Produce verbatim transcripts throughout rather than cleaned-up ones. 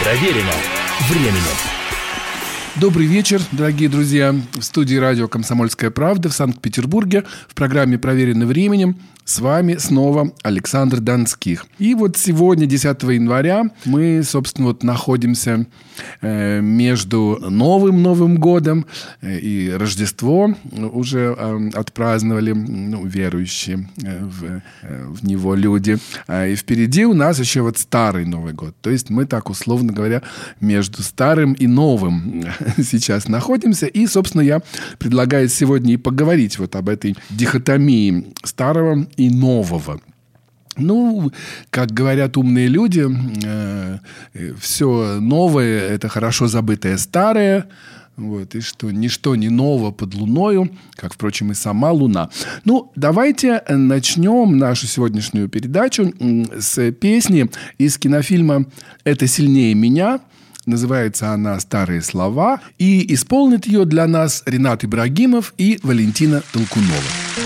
Проверено временем. Добрый вечер, дорогие друзья. В студии радио «Комсомольская правда» в Санкт-Петербурге в программе «Проверено временем» с вами снова Александр Донских. И вот сегодня, десятого января, мы, собственно, вот находимся э, между новым Новым годом э, и Рождество. Уже э, отпраздновали ну, верующие э, в, э, в него люди. А, и впереди у нас еще вот старый Новый год. То есть мы так, условно говоря, между старым и новым сейчас находимся. И, собственно, я предлагаю сегодня и поговорить вот об этой дихотомии старого и нового. Ну, как говорят умные люди, э, все новое – это хорошо забытое старое. Вот, и что ничто не ново под луною, как, впрочем, и сама луна. Ну, давайте начнем нашу сегодняшнюю передачу с песни из кинофильма «Это сильнее меня». Называется она «Старые слова». И исполнит ее для нас Ренат Ибрагимов и Валентина Толкунова.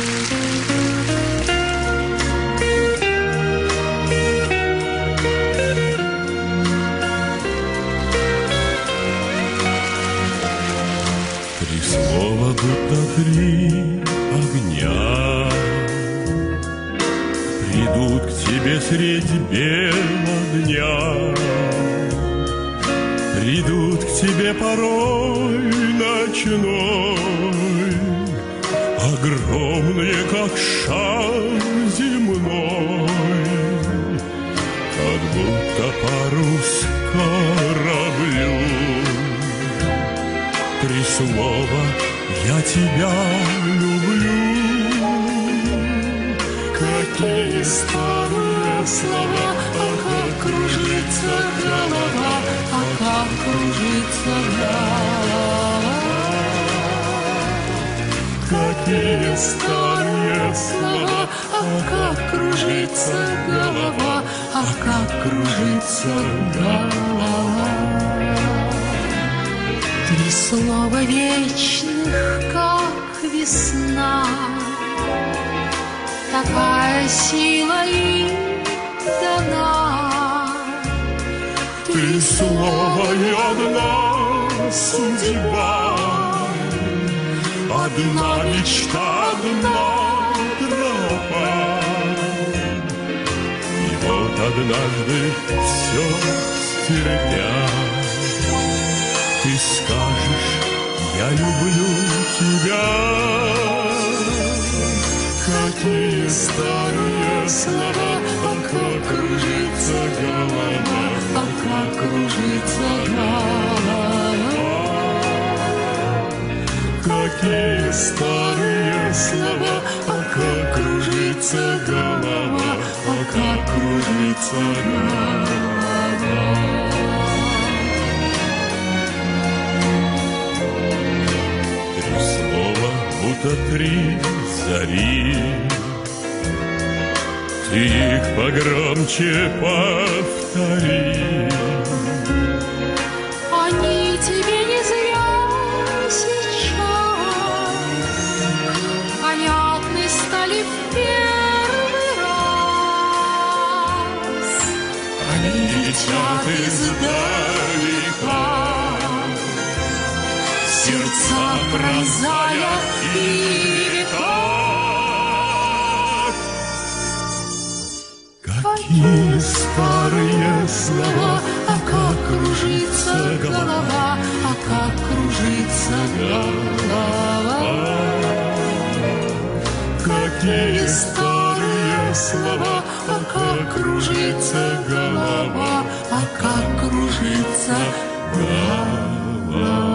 Три слова, будто три огня, придут к тебе средь бела дня. Придут к тебе порой ночной, огромные, как шар земной, как будто парус кораблю. Три слова «Я тебя люблю». Какие старые слова, а как кружится голова, а как кружится голова. Какие старые слова, а как кружится голова, а как кружится голова. Три слова вечных, как весна, такая сила им дана. Три слова и одна судьба, одна мечта, одна тропа. И вот однажды все стерпя, ты скажешь: я люблю тебя. Какие старые слова, а как кружится голова, а как кружится голова. Какие старые слова, а как кружится голова, а как кружится голова. Три слова, будто три зари, ты их погромче повтори. Они тебе не зря сейчас понятны стали в первый раз. Они летят издалека, сердца пронзая и века. Какие старые слова, а как кружится голова, а как кружится голова. Какие старые слова, а как кружится голова, а как кружится голова.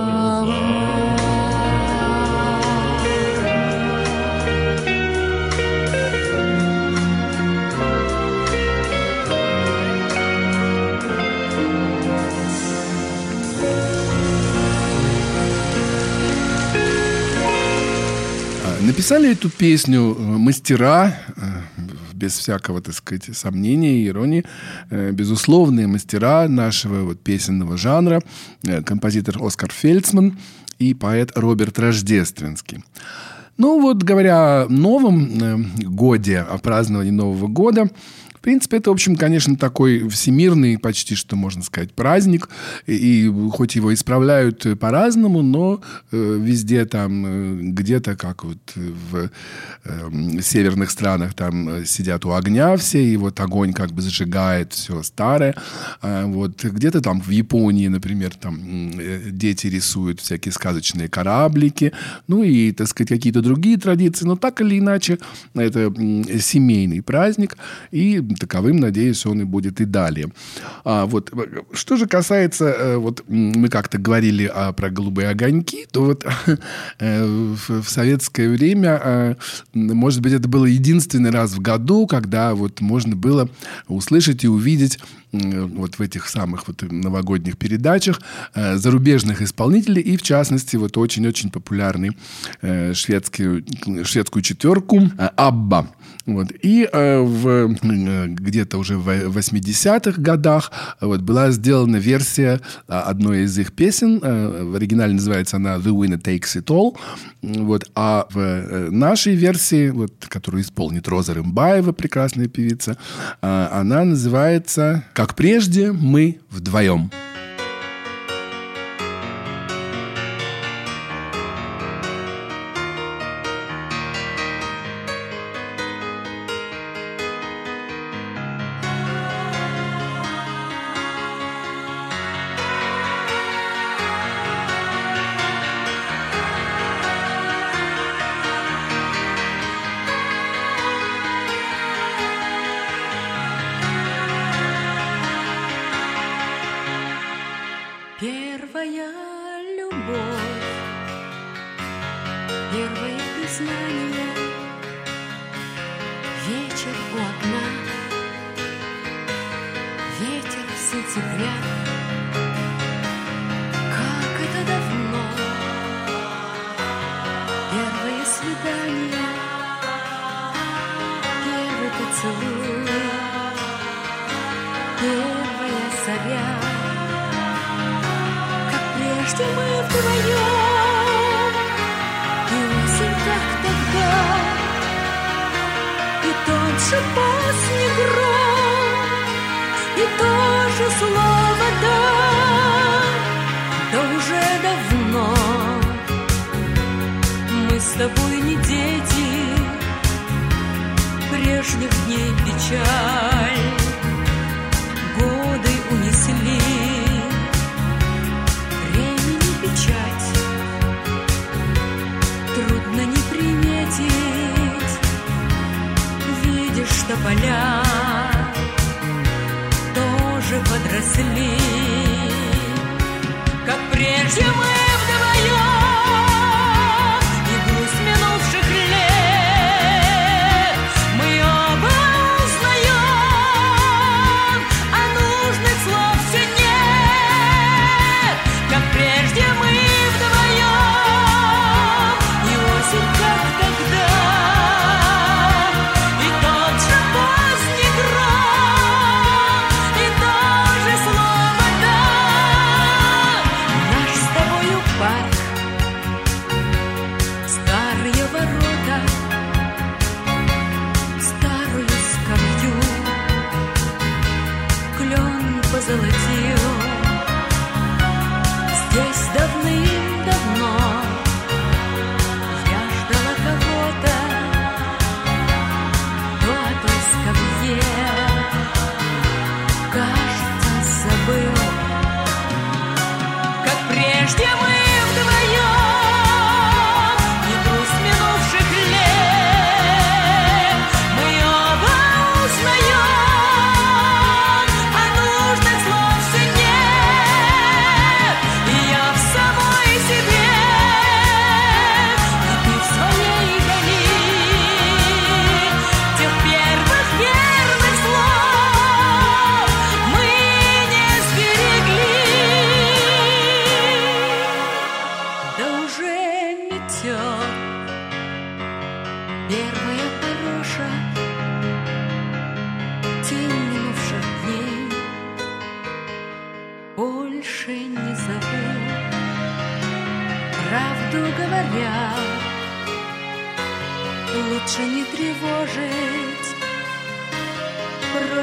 Написали эту песню мастера, без всякого, так сказать, сомнения и иронии, безусловные мастера нашего вот песенного жанра, композитор Оскар Фельдсман и поэт Роберт Рождественский. Ну вот, говоря о новом годе, о праздновании Нового года, в принципе, это, в общем, конечно, такой всемирный, почти что можно сказать, праздник. И хоть его исправляют по-разному, но везде там, где-то, как вот в северных странах, там сидят у огня все, и вот огонь как бы зажигает все старое. Вот где-то там в Японии, например, там дети рисуют всякие сказочные кораблики, ну и, так сказать, какие-то другие традиции. Но так или иначе, это семейный праздник, и таковым, надеюсь, он и будет и далее. А вот что же касается, вот мы как-то говорили а, про голубые огоньки, то вот в, в советское время, может быть, это было единственный раз в году, когда вот можно было услышать и увидеть вот в этих самых вот новогодних передачах зарубежных исполнителей, и в частности вот очень-очень популярный шведский, шведскую четверку Абба. Вот. И э, в, где-то уже в восьмидесятых годах вот, была сделана версия одной из их песен. В оригинале называется она «The Winner Takes It All». Вот. А в нашей версии, вот, которую исполнит Роза Рымбаева, прекрасная певица, она называется «Как прежде мы вдвоем». Первая любовь, первое признание, вечер у окна, ветер сентября. Как это давно, первое свидание, первый поцелуй, первая заря. Прежде мы вдвоем, и осень, как тогда, и тот же поздний гром, и то же слово «да». Да уже давно мы с тобой не дети, прежних дней печаль годы унесли. Трудно не приметить, видишь, что поля тоже подросли. Как прежде мы вдвоем, и грусть минувших лет мы оба узнаем, а нужных слов все нет. Как прежде мы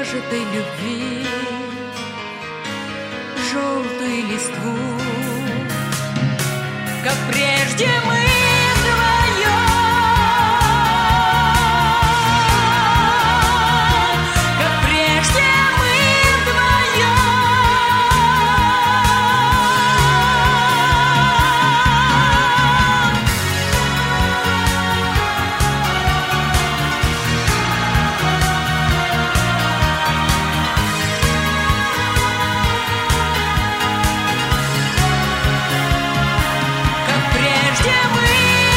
прожитой любви желтую листву, как прежде мы вдвоем, как прежде мы вдвоем. Как прежде мы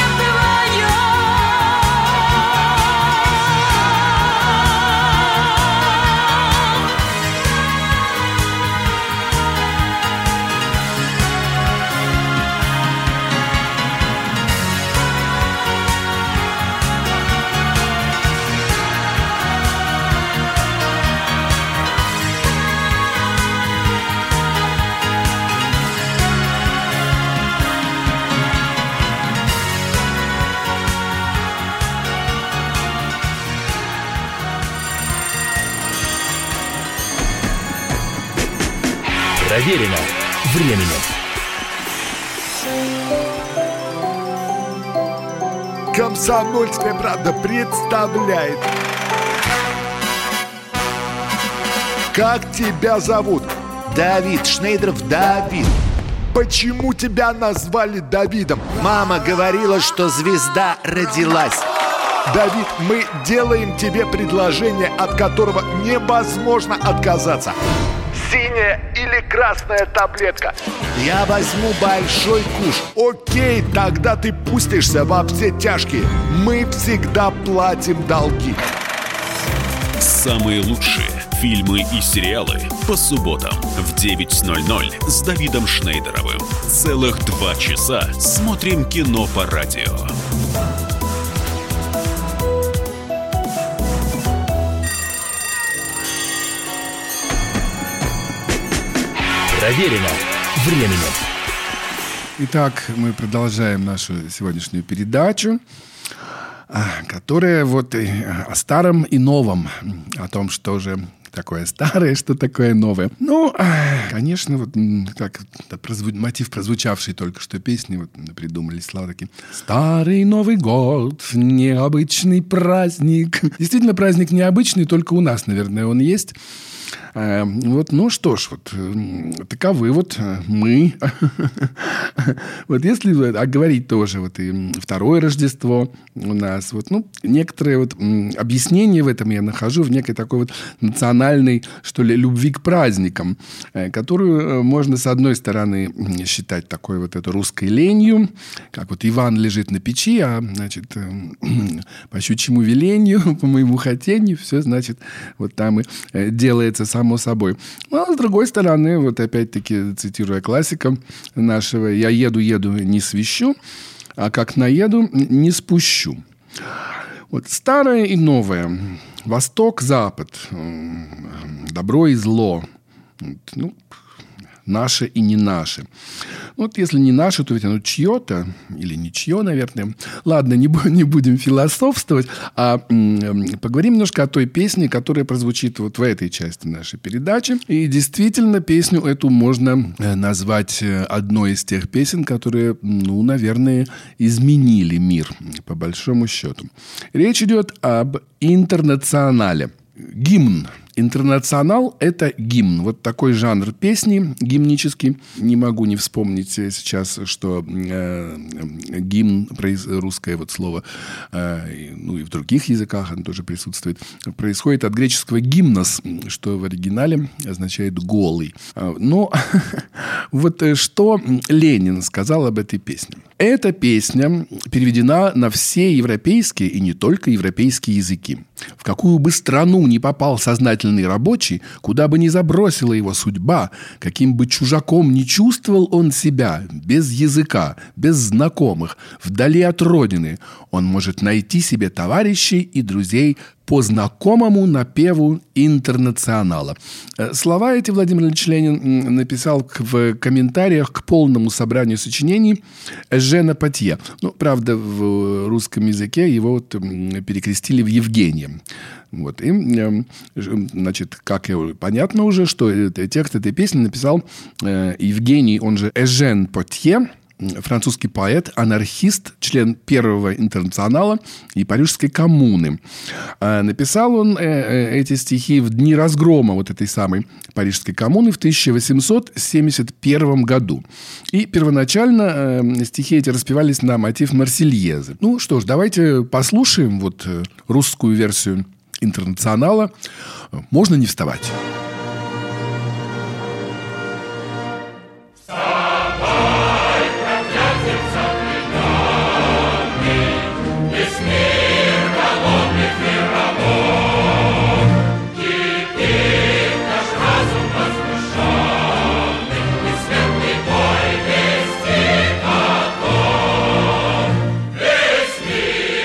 Проверено временем. Комсомольская правда представляет. Как тебя зовут? Давид, Шнейдров Давид. Почему тебя назвали Давидом? Мама говорила, что звезда родилась. Давид, мы делаем тебе предложение, от которого невозможно отказаться. Синяя или красная таблетка? Я возьму большой куш. Окей, тогда ты пустишься во все тяжкие. Мы всегда платим долги. Самые лучшие фильмы и сериалы по субботам в девять ноль ноль с Давидом Шнейдеровым. Целых два часа смотрим кино по радио. Проверено временем. Итак, мы продолжаем нашу сегодняшнюю передачу, которая вот о старом и новом, о том, что же такое старое, что такое новое. Ну, конечно, вот как прозву... мотив прозвучавшей только что песни, вот придумали слова такие. Старый Новый год, необычный праздник. Действительно, праздник необычный, только у нас, наверное, он есть. Вот, ну что ж, вот таковы вот мы. Вот если говорить тоже вот и второе Рождество у нас, вот, ну, некоторые вот объяснения в этом я нахожу в некой такой вот национальной, что ли, любви к праздникам, которую можно, с одной стороны, считать такой вот это русской ленью, как вот Иван лежит на печи, а, значит, по щучьему велению, по моему хотению, все, значит, вот там и делается само собой. Ну, а с другой стороны, вот опять-таки, цитируя классика нашего, я еду-еду, не свищу, а как наеду, не спущу. Вот старое и новое, восток, запад, добро и зло, ну, наше и не наше. Вот если не наше, то ведь оно чье-то, или ничье, наверное. Ладно, не, бу- не будем философствовать, а м- поговорим немножко о той песне, которая прозвучит вот в этой части нашей передачи. И действительно, песню эту можно назвать одной из тех песен, которые, ну, наверное, изменили мир, по большому счету. Речь идет об «Интернационале». Гимн. Интернационал – это гимн. Вот такой жанр песни гимнический. Не могу не вспомнить сейчас, что э, гимн, русское вот слово, э, ну и в других языках оно тоже присутствует, происходит от греческого гимнос, что в оригинале означает «голый». Но вот что Ленин сказал об этой песне. Эта песня переведена на все европейские и не только европейские языки. В какую бы страну ни попал сознательный рабочий, куда бы ни забросила его судьба, каким бы чужаком ни чувствовал он себя, без языка, без знакомых, вдали от родины, он может найти себе товарищей и друзей по знакомому напеву «Интернационала». Слова эти Владимир Ильич Ленин написал в комментариях к полному собранию сочинений Эжена Потье. Ну, правда, в русском языке его вот перекрестили в Евгения. Вот. И, значит, как понятно уже, что текст этой песни написал Евгений, он же Эжен Потье, французский поэт, анархист, член Первого интернационала и Парижской коммуны. Написал он эти стихи в дни разгрома вот этой самой Парижской коммуны в тысяча восемьсот семьдесят первом году. И первоначально стихи эти распевались на мотив Марсельезы. Ну что ж, давайте послушаем вот русскую версию «Интернационала». Можно не вставать.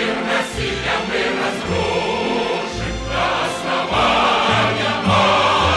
Основания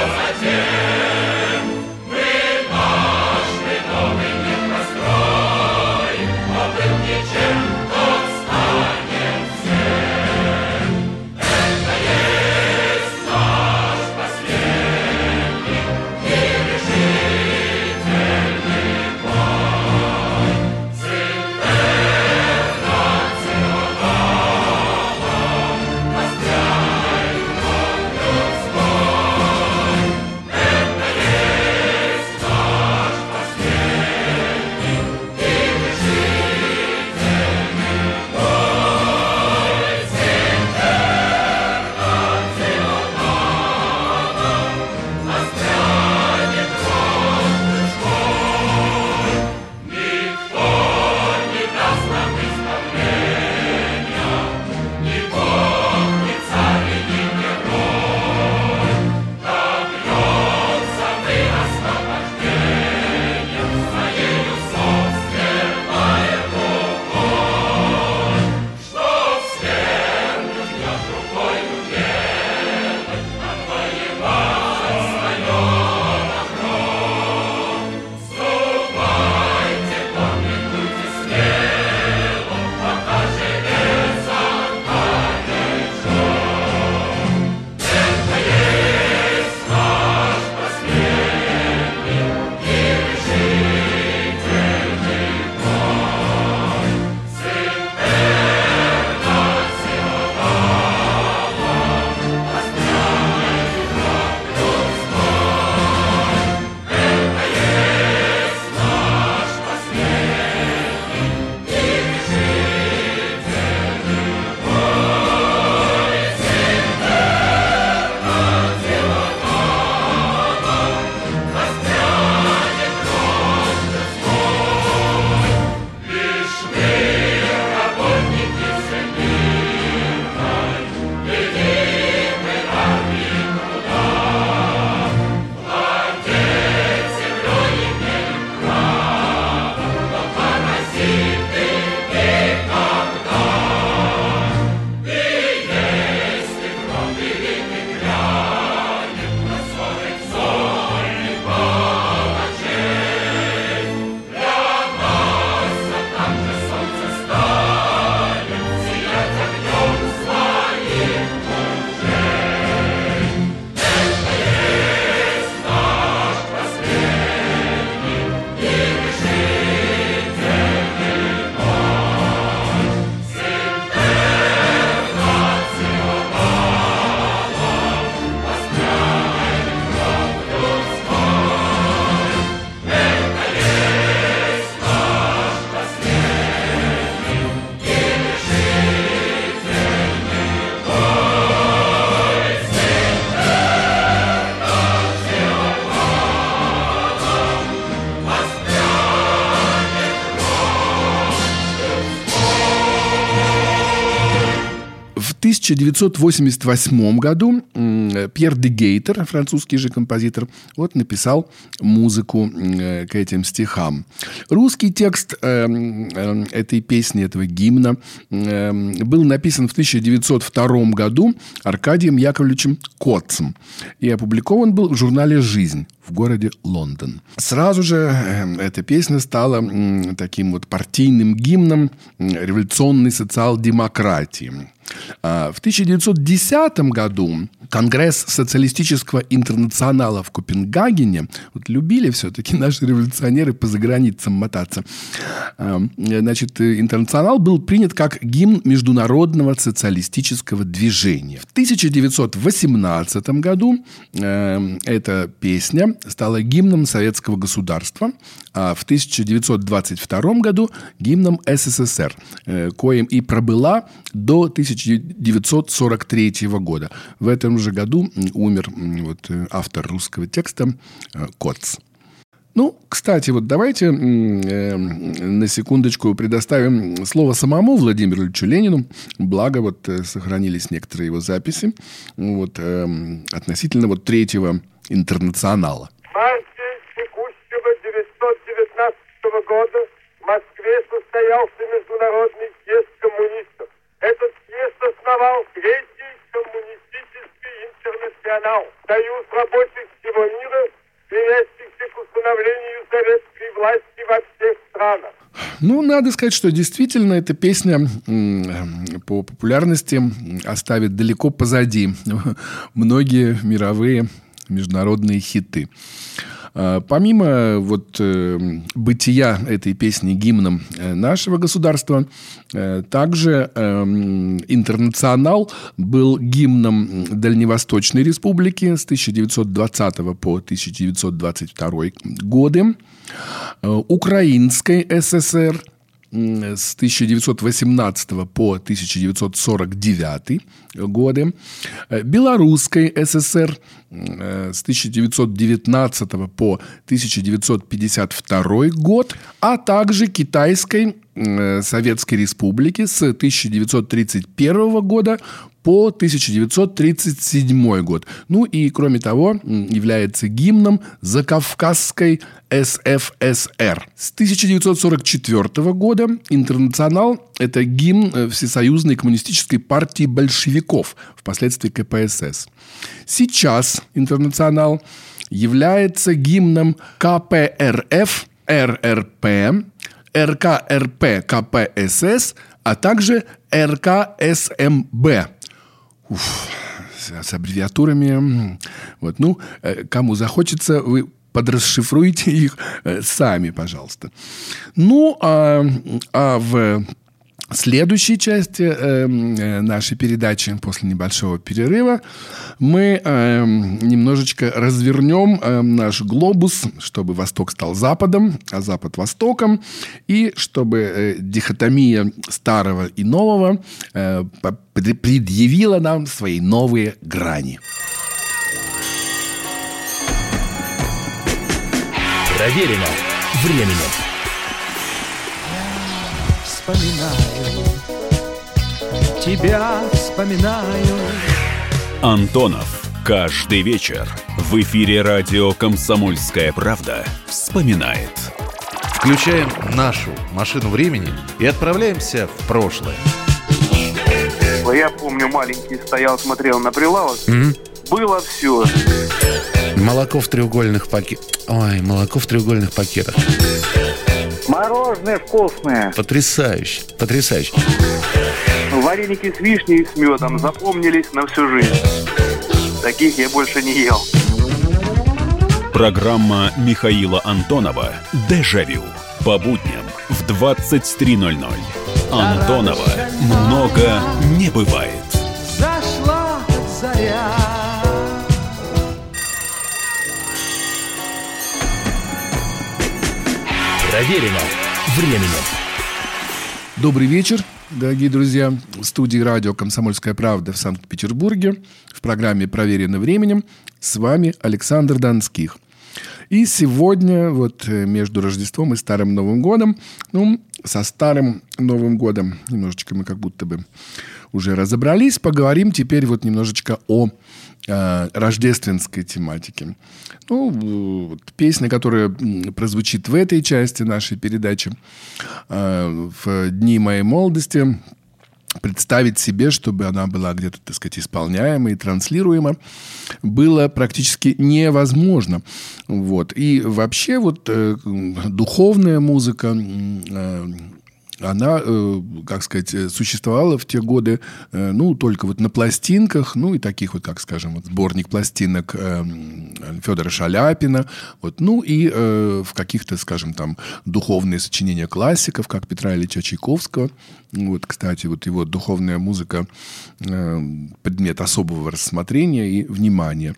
тысяча девятьсот восемьдесят восьмом году Пьер де Гейтер, французский же композитор, вот написал музыку к этим стихам. Русский текст этой песни, этого гимна, был написан в тысяча девятьсот втором году Аркадием Яковлевичем Котцем и опубликован был в журнале «Жизнь» в городе Лондон. Сразу же эта песня стала таким вот партийным гимном революционной социал-демократии. В тысяча девятьсот десятом году Конгресс социалистического интернационала в Копенгагене, вот любили все-таки наши революционеры по заграницам мотаться, значит, интернационал был принят как гимн международного социалистического движения. В тысяча девятьсот восемнадцатом году э, эта песня стала гимном советского государства, а в тысяча девятьсот двадцать втором году гимном СССР, э, коим и пробыла до тысяча девятьсот сорок третьего года. В этом же году умер вот, автор русского текста Котц. Ну, кстати, вот давайте э, на секундочку предоставим слово самому Владимиру Ильичу Ленину. Благо, вот э, сохранились некоторые его записи вот, э, относительно вот третьего интернационала. В марте текущего девятьсот девятнадцатого года в Москве состоялся международный съезд коммунистов. Этот съезд основал Третий коммунистический интернационал, союз рабочих всего мира, стремящихся к установлению советской власти во всех странах. Ну, надо сказать, что действительно эта песня по популярности оставит далеко позади многие мировые международные хиты. Помимо вот бытия этой песни гимном нашего государства, также интернационал был гимном Дальневосточной Республики с тысяча девятьсот двадцатого по тысяча девятьсот двадцать второй годы, Украинской ССР с тысяча девятьсот восемнадцатого по тысяча девятьсот сорок девятый годы, Белорусской ССР с тысяча девятьсот девятнадцатого по тысяча девятьсот пятьдесят второй год, а также Китайской Советской Республики с тысяча девятьсот тридцать первого года по тысяча девятьсот тридцать седьмой год. Ну и, кроме того, является гимном Закавказской СФСР. С тысяча девятьсот сорок четвертого года интернационал – это гимн Всесоюзной коммунистической партии большевиков, впоследствии ка пэ эс эс. Сейчас интернационал является гимном ка пэ эр эф, эр эр пэ, эр ка эр пэ ка пэ эс эс, а также эр ка эс эм бэ. Уф, с аббревиатурами. Вот, ну, кому захочется, вы подрасшифруйте их сами, пожалуйста. Ну, а, а в следующей части э, нашей передачи, после небольшого перерыва, мы э, немножечко развернем э, наш глобус, чтобы Восток стал Западом, а Запад Востоком, и чтобы э, дихотомия старого и нового э, предъявила нам свои новые грани. Проверено временем. Вспоминаю, тебя вспоминаю. Антонов. Каждый вечер в эфире радио «Комсомольская правда» вспоминает. Включаем нашу машину времени и отправляемся в прошлое. Я помню, маленький стоял, смотрел на прилавок. Mm-hmm. Было все. Молоко в треугольных пакетах. Ой, молоко в треугольных пакетах. Мороженое вкусное. Потрясающе, потрясающе. Вареники с вишней и с медом запомнились на всю жизнь. Таких я больше не ел. Программа Михаила Антонова «Дежавю». По будням в двадцать три ноль ноль. Антонова много не бывает. Зашла заря. Проверено временем. Добрый вечер, дорогие друзья. В студии радио «Комсомольская правда» в Санкт-Петербурге. В программе «Проверено временем» с вами Александр Донских. И сегодня, вот между Рождеством и Старым Новым годом, ну, со Старым Новым годом, немножечко мы как будто бы уже разобрались, поговорим теперь вот немножечко о э, рождественской тематике. Ну, вот песня, которая прозвучит в этой части нашей передачи, э, в дни моей молодости, представить себе, чтобы она была где-то, так сказать, исполняема и транслируема, было практически невозможно. Вот. И вообще вот э, духовная музыка, э, она, э, как сказать, существовала в те годы, э, ну, только вот на пластинках, ну, и таких вот, как скажем, вот сборник пластинок э, Федора Шаляпина, вот, ну, и э, в каких-то, скажем, там, духовные сочинения классиков, как Петра Ильича Чайковского. Вот, кстати, вот его духовная музыка э, предмет особого рассмотрения и внимания.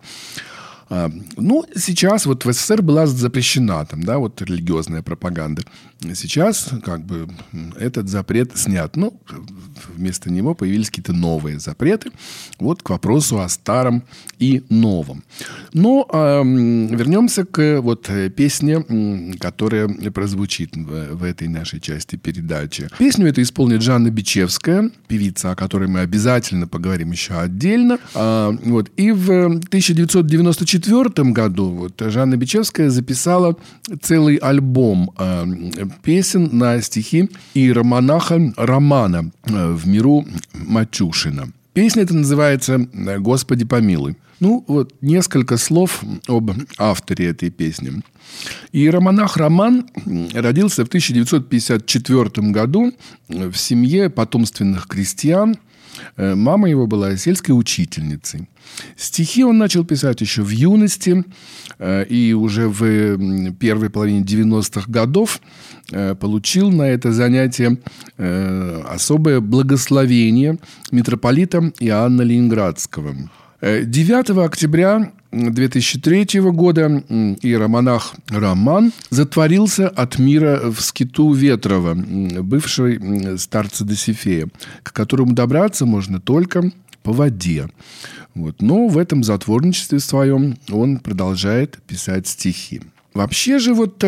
Ну, сейчас вот в СССР была запрещена там, да, вот религиозная пропаганда. Сейчас как бы этот запрет снят. Ну, вместо него появились какие-то новые запреты. Вот к вопросу о старом и новом. Но э, вернемся к вот песне, которая прозвучит в, в этой нашей части передачи. Песню эту исполнит Жанна Бичевская, певица, о которой мы обязательно поговорим еще отдельно. А, вот. И в тысяча девятьсот девяносто четвёртом году вот, Жанна Бичевская записала целый альбом э, песен на стихи иеромонаха Романа э, в миру Матюшина. Песня эта называется «Господи помилуй». Ну, вот несколько слов об авторе этой песни. Иеромонах Роман родился в тысяча девятьсот пятьдесят четвёртом году в семье потомственных крестьян. Мама его была сельской учительницей. Стихи он начал писать еще в юности, и уже в первой половине девяностых годов получил на это занятие особое благословение митрополита Иоанна Ленинградского. девятого октября две тысячи третьего года иеромонах Роман затворился от мира в скиту Ветрова, бывшей старца Досифея, к которому добраться можно только по воде. Вот. Но в этом затворничестве своем он продолжает писать стихи. Вообще же, вот,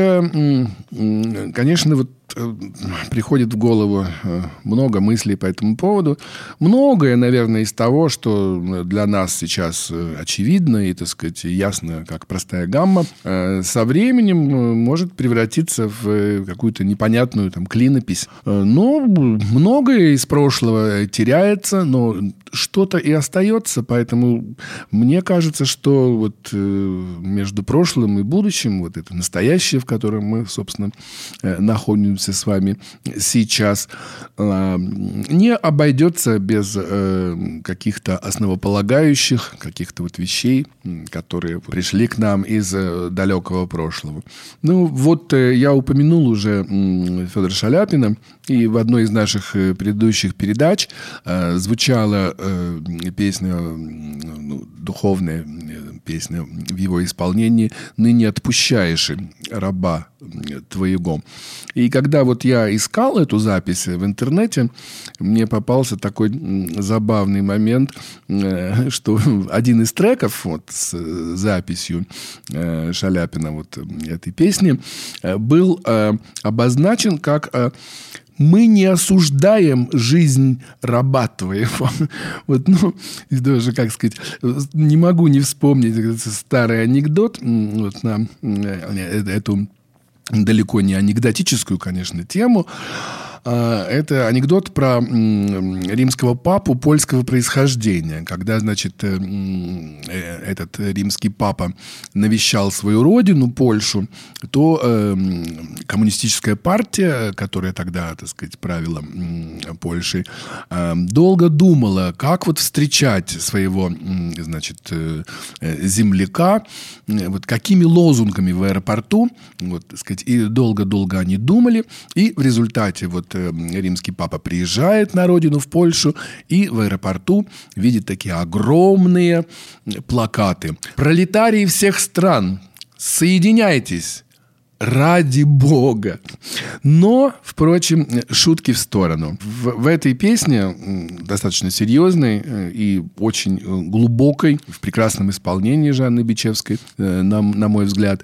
конечно, вот приходит в голову много мыслей по этому поводу. Многое, наверное, из того, что для нас сейчас очевидно и, так сказать, ясно, как простая гамма, со временем может превратиться в какую-то непонятную там клинопись. Но многое из прошлого теряется, но что-то и остается, поэтому мне кажется, что вот между прошлым и будущим, вот это настоящее, в котором мы, собственно, находимся с вами сейчас, не обойдется без каких-то основополагающих, каких-то вот вещей, которые пришли к нам из далекого прошлого. Ну, вот я упомянул уже Федора Шаляпина, и в одной из наших предыдущих передач звучала песня, ну, духовная песня в его исполнении «Ныне отпущаешь раба твоего». И когда вот я искал эту запись в интернете, мне попался такой забавный момент, что один из треков вот, с записью Шаляпина вот, этой песни был обозначен как «Мы не осуждаем жизнь раба твоего». Вот, ну, даже, как сказать, не могу не вспомнить этот старый анекдот вот, на эту далеко не анекдотическую, конечно, тему. Это анекдот про римского папу польского происхождения. Когда, значит, этот римский папа навещал свою родину, Польшу, то коммунистическая партия, которая тогда, так сказать, правила Польшей, долго думала, как вот встречать своего, значит, земляка, вот какими лозунгами в аэропорту, вот, так сказать, и долго-долго они думали, и в результате вот римский папа приезжает на родину, в Польшу, и в аэропорту видит такие огромные плакаты. «Пролетарии всех стран, соединяйтесь! Ради Бога!» Но, впрочем, шутки в сторону. В, в этой песне, достаточно серьезной и очень глубокой, в прекрасном исполнении Жанны Бичевской, на, на мой взгляд,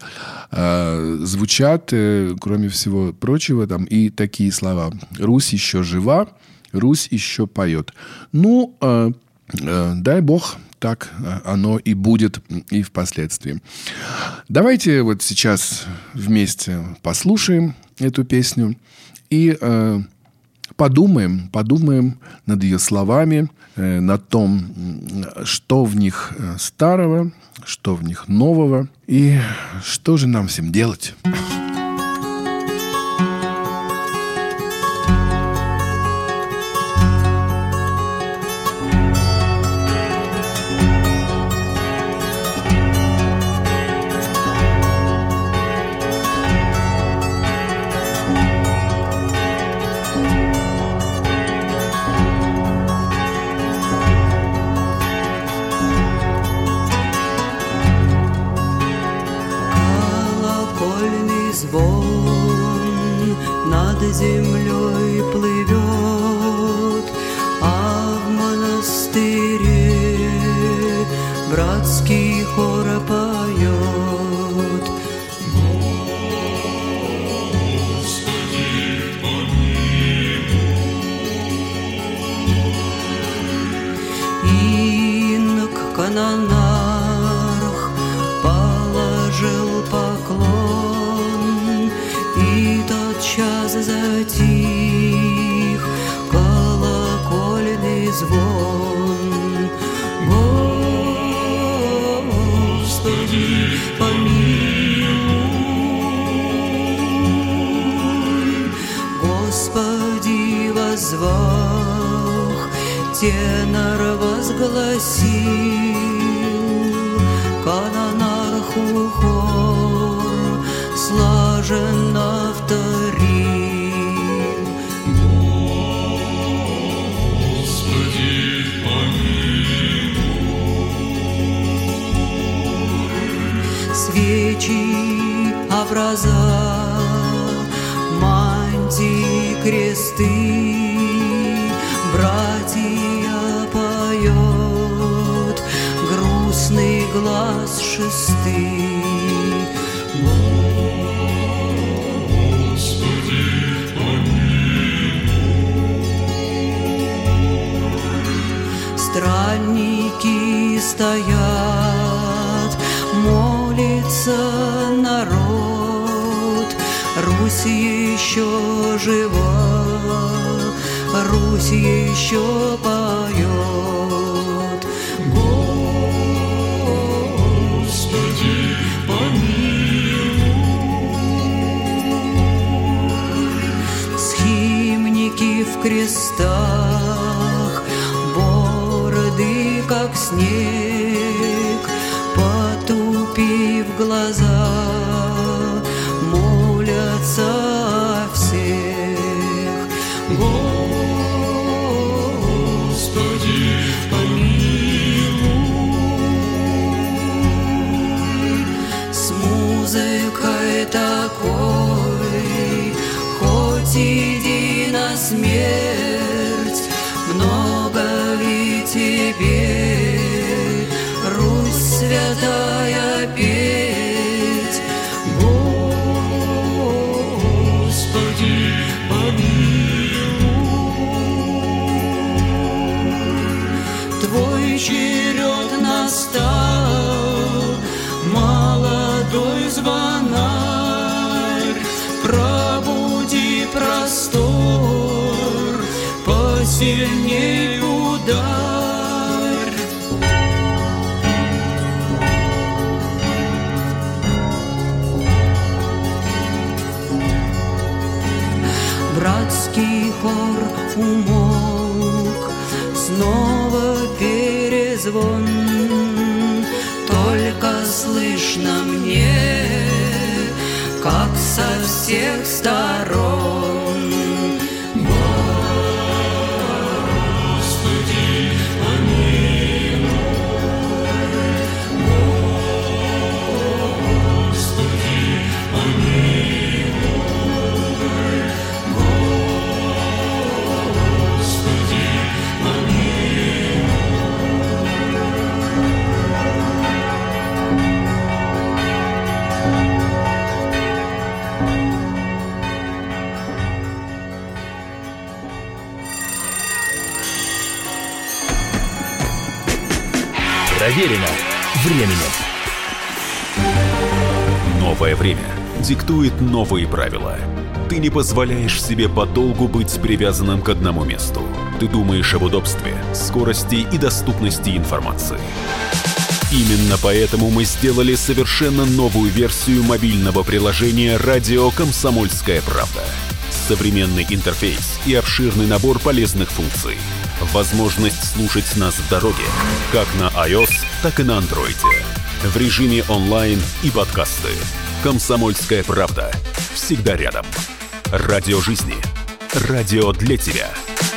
звучат, кроме всего прочего, там и такие слова: «Русь еще жива, Русь еще поет. Ну, э, э, дай бог, так оно и будет и впоследствии. Давайте вот сейчас вместе послушаем эту песню и э, подумаем, подумаем над ее словами, э, над том, что в них старого, что в них нового, и что же нам всем делать. Звон над землей плывет, а в монастыре братский хор поет. Господи, помилуй. Инок канонарх положил поклон, и тотчас затих колокольный звон. Господи, помилуй. Господи, воззвах, тенор возгласил, канонарху хор слаженно вторил. Господи, помилуй. Свечи, образа, мантии, кресты, братья поет, грустный глаз шесты. Странники стоят, молится народ. Русь еще жива, Русь еще поет. Господи, помилуй. Схимники в крестах, как снег, потупив глаза, молятся о всех. Господи, помилуй. С музыкой такой, хоть иди на смерть, много ли тебе, Русь святая, петь? Господи, помилуй. Твой черед настал, молодой звонарь, пробуди простор, посильней ударь. Братский хор умолк, снова перезвон, только слышно мне, как со всех сторон. Господи, помилуй. Господи, помилуй. Господи, помилуй. Проверено временем. Новое время диктует новые правила. Ты не позволяешь себе подолгу быть привязанным к одному месту. Ты думаешь об удобстве, скорости и доступности информации. Именно поэтому мы сделали совершенно новую версию мобильного приложения «Радио Комсомольская правда». Современный интерфейс и обширный набор полезных функций. Возможность слушать нас в дороге, как на iOS, так и на Android. В режиме онлайн и подкасты. «Комсомольская правда». Всегда рядом. Радио жизни. Радио для тебя.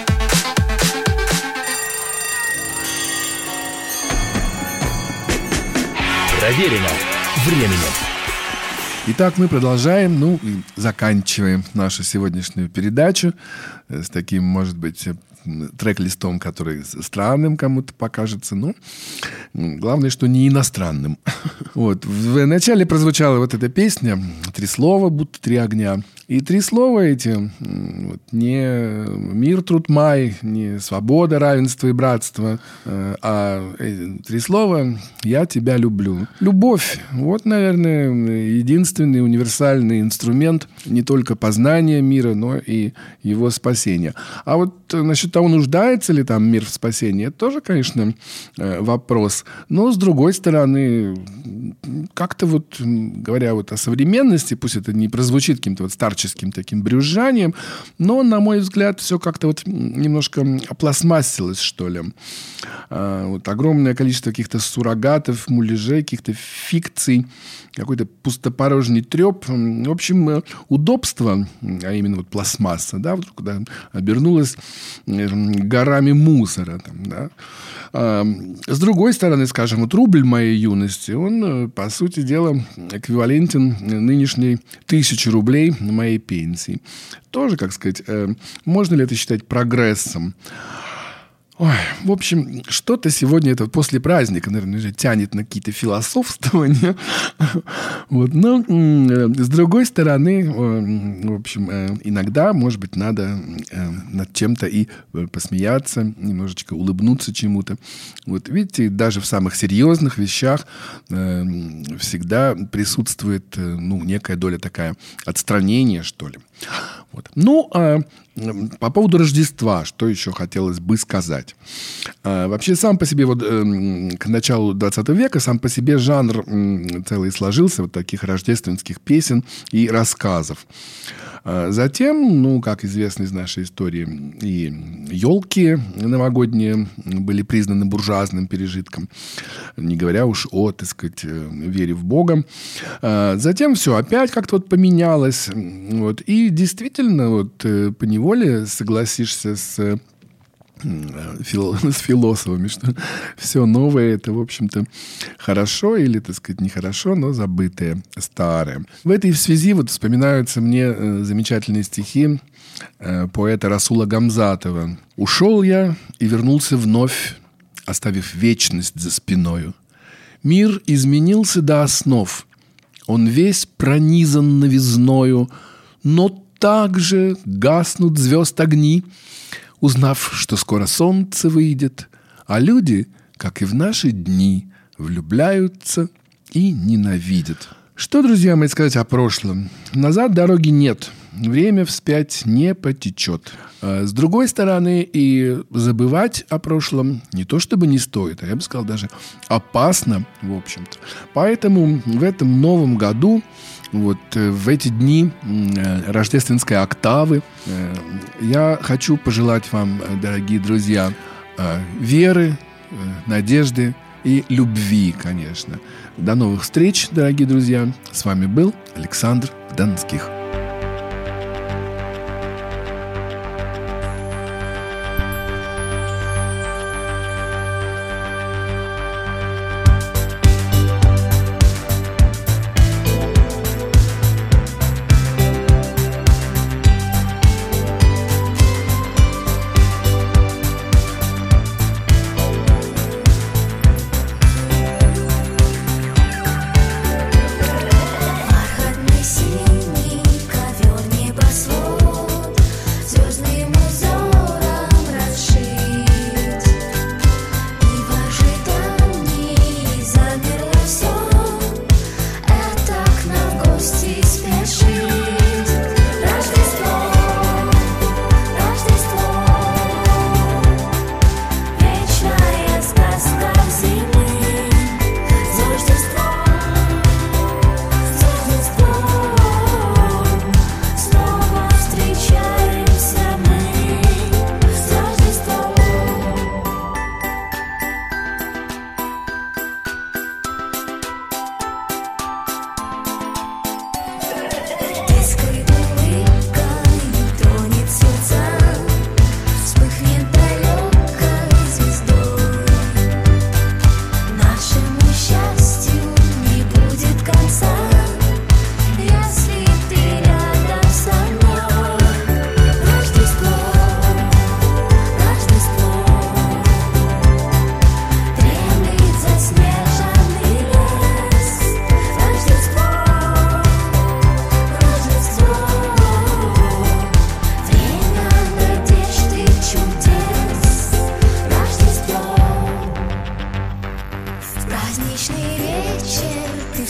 Проверено временем. Итак, мы продолжаем, ну, и заканчиваем нашу сегодняшнюю передачу с таким, может быть, трек-листом, который странным кому-то покажется, но главное, что не иностранным. Вот. В начале прозвучала вот эта песня «Три слова, будто три огня». И три слова эти вот, не мир, труд, май, не свобода, равенство и братство, а три слова «я тебя люблю». Любовь – вот, наверное, единственный универсальный инструмент не только познания мира, но и его спасения. А вот насчет того, нуждается ли там мир в спасении, это тоже, конечно, вопрос. Но, с другой стороны, как-то вот, говоря вот о современности, пусть это не прозвучит каким-то вот старческим таким брюзжанием, но, на мой взгляд, все как-то вот немножко опластмассилось, что ли. Вот огромное количество каких-то суррогатов, муляжей, каких-то фикций, какой-то пустопорожний треп. В общем, удобство, а именно вот пластмасса, да, вдруг когда обернулась горами мусора. Там, да. А, с другой стороны, скажем, вот рубль моей юности, он, по сути дела, эквивалентен нынешней тысяче рублей на моей пенсии. Тоже, как сказать, можно ли это считать прогрессом? Ой, в общем, что-то сегодня это после праздника, наверное, уже тянет на какие-то философствования. Вот. Но, с другой стороны, в общем, иногда, может быть, надо над чем-то и посмеяться, немножечко улыбнуться чему-то. Вот, видите, даже в самых серьезных вещах всегда присутствует, ну, некая доля такая отстранения, что ли. Вот. Ну, а по поводу Рождества, что еще хотелось бы сказать. А, вообще, сам по себе, вот, э, к началу двадцатого века, сам по себе жанр э, целый сложился вот таких рождественских песен и рассказов. А затем, ну, как известно из нашей истории, и елки новогодние были признаны буржуазным пережитком, не говоря уж о, так сказать, вере в Бога. А затем все опять как-то вот поменялось. Вот, и действительно, вот, поневоле согласишься с... Фил, с философами, что все новое это, в общем-то, хорошо или, так сказать, нехорошо, но забытое, старое. В этой связи вот вспоминаются мне замечательные стихи поэта Расула Гамзатова. «Ушел я и вернулся вновь, оставив вечность за спиною. Мир изменился до основ, он весь пронизан новизною, но также гаснут звезд огни, узнав, что скоро солнце выйдет, а люди, как и в наши дни, влюбляются и ненавидят». Что, друзья мои, сказать о прошлом? Назад дороги нет. Время вспять не потечет. С другой стороны, и забывать о прошлом не то чтобы не стоит, а я бы сказал, даже опасно, в общем-то. Поэтому в этом новом году, вот в эти дни рождественской октавы, я хочу пожелать вам, дорогие друзья, веры, надежды и любви, конечно. До новых встреч, дорогие друзья. С вами был Александр Донских. Бархатный синий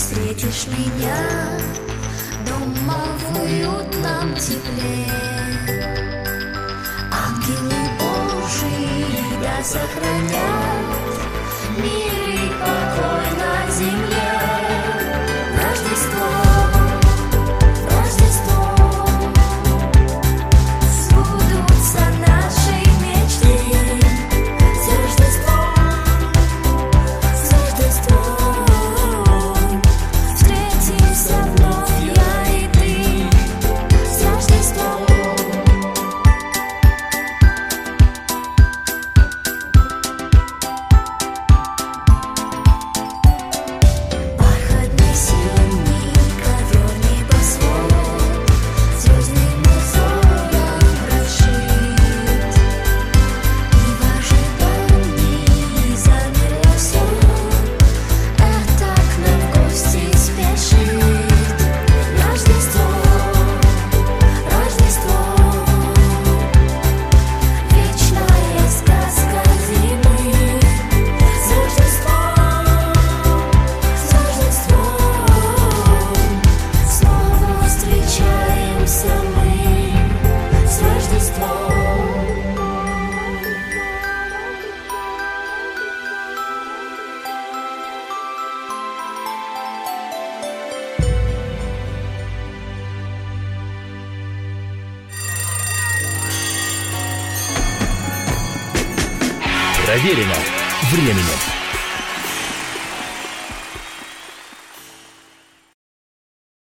встретишь меня дома в уютном тепле. Ангелы Божии да сохранят мир и покой на земле. Рождество, Рождество, сбудутся наши мечты. С Рождеством, с Рождеством, встретимся вновь я и ты. С Рождеством. Бархатный синий ковер небосвод звездным узором расшит, и в ожидании замерло все. Это к нам в гости спешит. Рождество, Рождество, вечная сказка зимы. С Рождеством, с Рождеством, снова встречаемся мы. С Рождеством. Проверено временем.